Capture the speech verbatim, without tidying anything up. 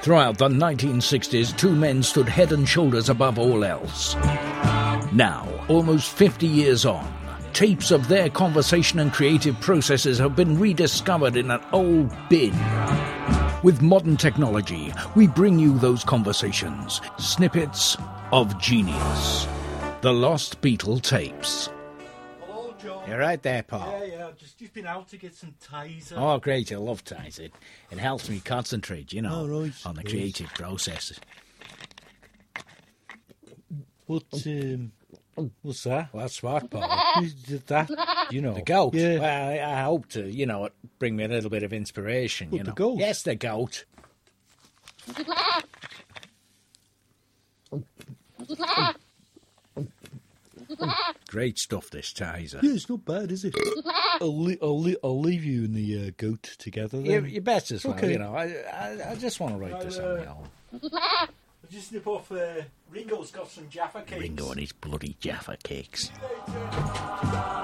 Throughout the nineteen sixties, two men stood head and shoulders above all else. Now, almost fifty years on, tapes of their conversation and creative processes have been rediscovered in an old bin. With modern technology, we bring you those conversations, snippets of genius. The Lost Beatle tapes. Hello, John. You're right there, Paul. Yeah, yeah, I've just, just been out to get some Tizer. Oh, great, I love Tizer. It, it helps me concentrate, you know, Oh, right, on the right. creative process. What, um, what's that? Well, that's smart, Paul. Who did that? You know. The goat. Yeah. Well, I, I hope to, you know, bring me a little bit of inspiration, you What, know. the goat? Yes, the goat. Great stuff, this Tizer. Yeah, it's not bad, is it? I'll, li- I'll, li- I'll leave you and the uh, goat together You, then. you bet as well, Okay. you know. I, I, I just want to write this on my own. I'll just nip off. Uh, Ringo's got some Jaffa cakes. Ringo and his bloody Jaffa cakes. See you later.